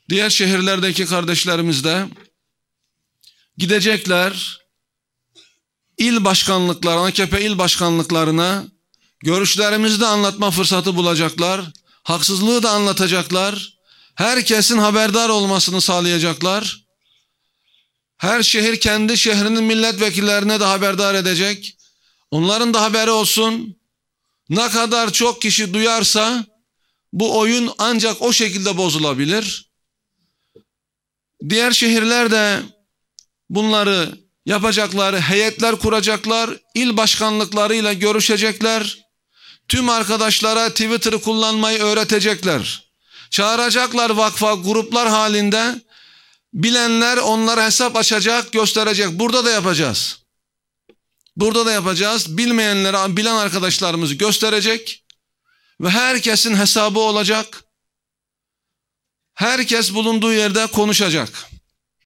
Diğer şehirlerdeki kardeşlerimiz de gidecekler, il başkanlıklarına, AKP il başkanlıklarına görüşlerimizi de anlatma fırsatı bulacaklar. Haksızlığı da anlatacaklar. Herkesin haberdar olmasını sağlayacaklar. Her şehir kendi şehrinin milletvekillerine de haberdar edecek. Onların da haberi olsun. Ne kadar çok kişi duyarsa bu oyun ancak o şekilde bozulabilir. Diğer şehirler de bunları yapacaklar, heyetler kuracaklar, il başkanlıklarıyla görüşecekler. Tüm arkadaşlara Twitter'ı kullanmayı öğretecekler. Çağıracaklar vakfa gruplar halinde. Bilenler onlara hesap açacak, gösterecek. Burada da yapacağız. Burada da yapacağız. Bilmeyenlere bilen arkadaşlarımızı gösterecek. Ve herkesin hesabı olacak. Herkes bulunduğu yerde konuşacak.